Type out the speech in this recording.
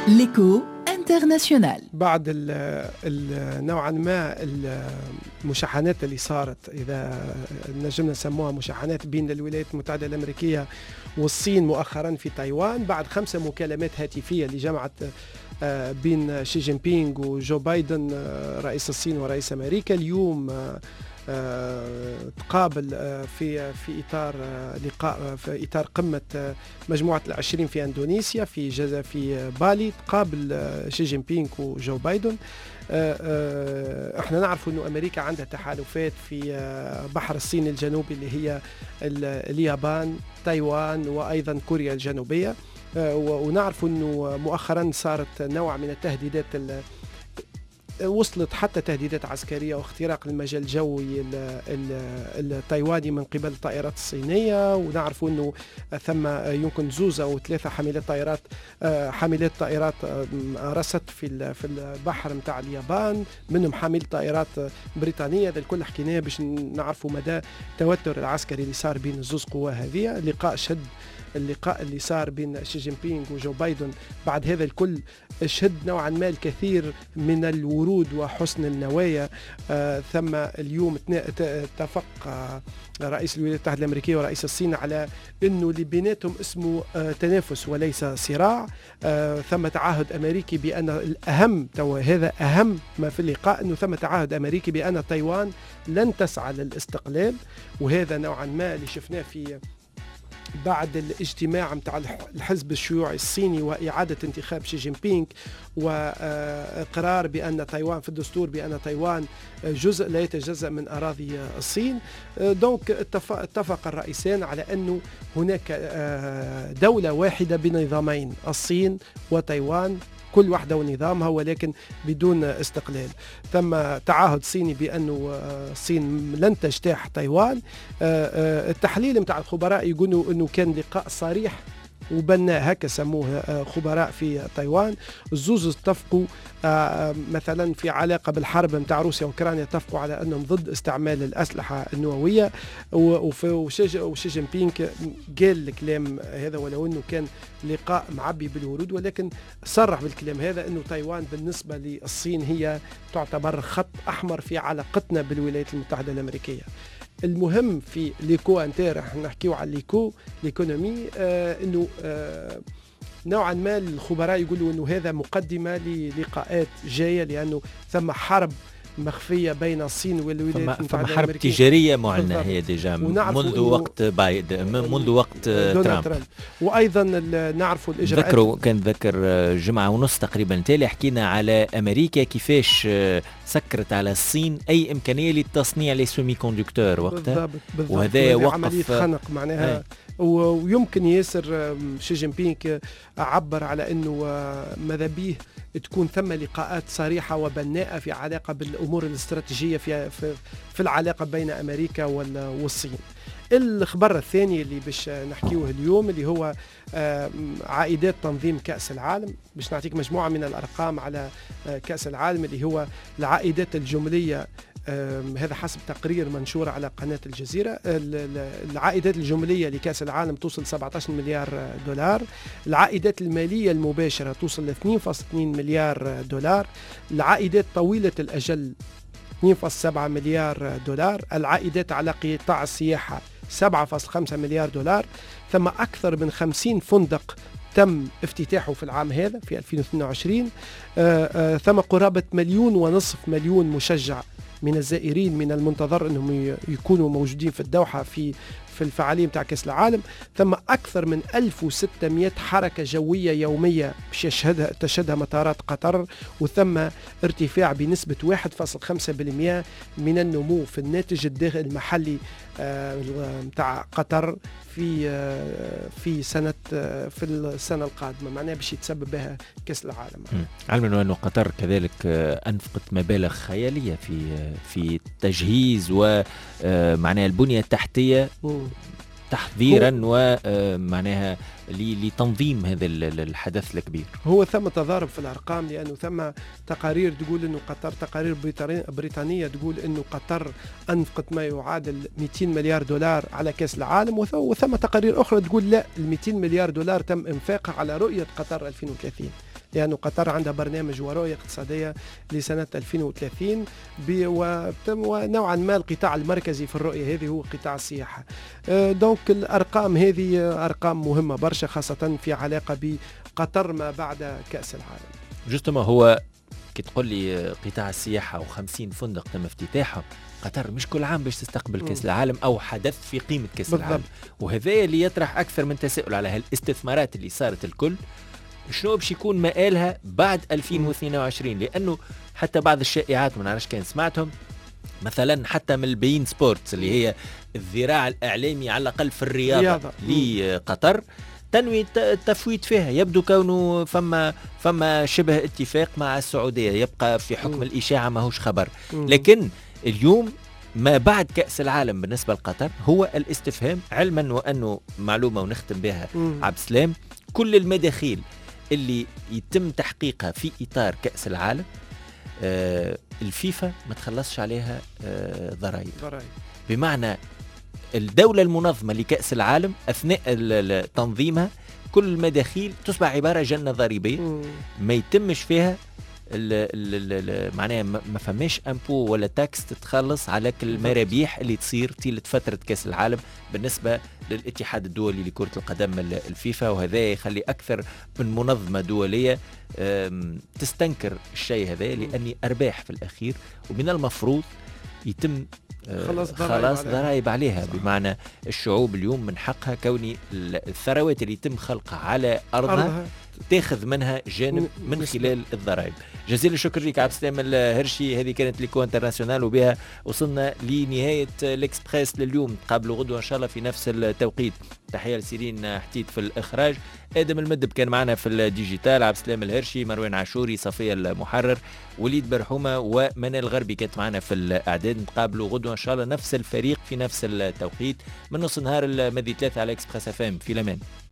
L'écho international. بعد نوعا ما المشاحنات اللي صارت، إذا نجمنا نسموها مشاحنات بين الولايات المتحدة الأمريكية والصين مؤخرا في تايوان، بعد 5 مكالمات هاتفية اللي جمعت بين شي جين بينغ وجو بايدن رئيس الصين ورئيس أمريكا. اليوم تقابل في إطار لقاء في إطار قمة مجموعة ال20 في إندونيسيا في بالي. تقابل شي جين بينغ وجو بايدن. احنا نعرف انه امريكا عندها تحالفات في بحر الصين الجنوبي اللي هي اليابان، تايوان وايضا كوريا الجنوبية. ونعرف انه مؤخرا صارت نوع من التهديدات وصلت حتى تهديدات عسكرية واختراق المجال الجوي التايواني من قبل الطائرات الصينية. ونعرف أنه ثم يمكن 2 أو 3 حاملات طائرات رست في البحر متاع اليابان، منهم حامل طائرات بريطانية. ذا الكل حكيناه باش نعرفوا مدى التوتر العسكري اللي صار بين الزوز قوى هذه. اللقاء اللي صار بين شي جين بينغ وجو بايدن بعد هذا الكل شهد نوعا ما الكثير من الورود وحسن النوايا. ثم اليوم اتفق رئيس الولايات المتحدة الأمريكية ورئيس الصين على أنه اللي بيناتهم اسمه تنافس وليس صراع. ثم تعهد أمريكي بأن الأهم هذا أهم ما في اللقاء، أنه ثم تعهد أمريكي بأن تايوان لن تسعى للاستقلال. وهذا نوعا ما اللي شفناه في بعد الاجتماع متاع الحزب الشيوعي الصيني وإعادة انتخاب شي جين بينغ وإقرار بأن تايوان في الدستور بأن تايوان جزء لا يتجزأ من أراضي الصين. دونك اتفق الرئيسان على أنه هناك دولة واحدة بنظامين، الصين وتايوان، كل واحدة ونظامها ولكن بدون استقلال. ثم تعهد صيني بأنه الصين لن تجتاح تايوان. التحليل متاع الخبراء يقولوا أنه كان لقاء صريح وبناء، هكا سموه خبراء في تايوان. الزوز اتفقوا مثلا في علاقة بالحرب متاع روسيا وأوكرانيا، اتفقوا على أنهم ضد استعمال الأسلحة النووية. وشي جين بينغ قال الكلام هذا ولو أنه كان لقاء معبي بالورود، ولكن صرح بالكلام هذا أنه تايوان بالنسبة للصين هي تعتبر خط أحمر في علاقتنا بالولايات المتحدة الأمريكية. المهم في ليكو انتر، احنا نحكيو على ليكونومي، انه نوعا ما الخبراء يقولوا انه هذا مقدمة للقاءات جاية، لانه ثم حرب مخفية بين الصين والولايات المتحدة الأمريكية، حرب تجارية معلنة هي ديجا منذ وقت منذ وقت ترامب. وأيضا نعرف الإجراءات. كان ذكر جمعة ونص تقريبا تالي حكينا على أمريكا كيفاش سكرت على الصين أي إمكانية للتصنيع لسومي كوندكتور وقتها، وهذا وقف عملية خنق معناها. ويمكن ياسر شي جين بينغ عبر على أنه ماذا به تكون ثم لقاءات صريحة وبناءة في علاقة بالأمور الاستراتيجية في العلاقة بين أمريكا والصين. الخبر الثاني اللي باش نحكيوه اليوم اللي هو عائدات تنظيم كأس العالم. باش نعطيك مجموعة من الأرقام على كأس العالم اللي هو العائدات الجملية، هذا حسب تقرير منشور على قناة الجزيرة. العائدات الجملية لكأس العالم توصل 17 مليار دولار. العائدات المالية المباشرة توصل ل 2.2 مليار دولار. العائدات طويلة الأجل 2.7 مليار دولار. العائدات على قطاع السياحة 7.5 مليار دولار. ثم أكثر من 50 فندق تم افتتاحه في العام هذا في 2022. ثم قرابة 1.5 مليون مشجع من الزائرين من المنتظر أنهم يكونوا موجودين في الدوحة في الفعالية متاع كأس العالم. ثم أكثر من 1600 حركة جوية يومية تشهدها مطارات قطر. وثم ارتفاع بنسبة 1.5% من النمو في الناتج الداخلي المحلي متاع قطر في السنة القادمة، معناها باش يتسبب بها كأس العالم. علما أنه قطر كذلك أنفقت مبالغ خيالية في تجهيز ومعناها البنية التحتية تحضيرا ومعناها لتنظيم هذا الحدث الكبير. هو ثم تضارب في الأرقام، لأنه ثم تقارير تقول أنه قطر، تقارير بريطانية تقول أنه قطر أنفقت ما يعادل 200 مليار دولار على كأس العالم، وثم تقارير أخرى تقول لا، ال 200 مليار دولار تم إنفاقها على رؤية قطر 2030. لأن قطر عندها برنامج ورؤية اقتصادية لسنة 2030 ونوعا ما القطاع المركزي في الرؤية هذه هو قطاع السياحة. دونك الأرقام هذه أرقام مهمة برشا، خاصة في علاقة بقطر ما بعد كأس العالم. جوستما هو كي تقول لي قطاع السياحة و50 فندق تم افتتاحهم، قطر مش كل عام باش تستقبل كأس العالم أو حدث في قيمة كأس العالم، وهذا اللي يطرح أكثر من تساؤل على هالاستثمارات اللي صارت الكل شنو باش يكون مآلها بعد 2022. لأنه حتى بعض الشائعات ما نعرفش كان سمعتهم، مثلا حتى من البين سبورتس اللي هي الذراع الإعلامي على الأقل في الرياضة لقطر تنوي التفويت فيها. يبدو كونه فما شبه اتفاق مع السعودية، يبقى في حكم الإشاعة ماهوش خبر. لكن اليوم ما بعد كأس العالم بالنسبة لقطر هو الاستفهام، علما وأنه معلومة ونختم بها عبد السلام، كل المداخيل اللي يتم تحقيقها في إطار كأس العالم الفيفا ما تخلصش عليها ضرائب. بمعنى الدولة المنظمة لكأس العالم أثناء تنظيمها كل المداخيل تصبح عبارة جنة ضريبية ما يتمش فيها معناها ما فماش امبو ولا تاكس تتخلص على كل المرابيح اللي تصير طيلة فترة كأس العالم بالنسبة للاتحاد الدولي لكرة القدم الفيفا. وهذا يخلي أكثر من منظمة دولية تستنكر الشيء هذا، لأني أرباح في الأخير ومن المفروض يتم خلاص ضرائب عليها. بمعنى الشعوب اليوم من حقها كوني الثروات اللي يتم خلقها على أرضها تاخذ منها جانب من خلال الضرائب. جزيل الشكر لك عبد السلام الهرشي. هذه كانت ليكو انترناسيونال، وبها وصلنا لنهاية الإكسبريس لليوم. قابلوا غدوة إن شاء الله في نفس التوقيت. تحية لسيرين حتيت في الإخراج، آدم المدب كان معنا في الديجيتال، عبد السلام الهرشي، مروان عاشوري، صفية المحرر، وليد برحومة ومنال غربي كانت معنا في الإعداد. نتقابلوا غدوة إن شاء الله نفس الفريق في نفس التوقيت من نص نهار الماضي 3 على إكسبريس FM. في الأمان.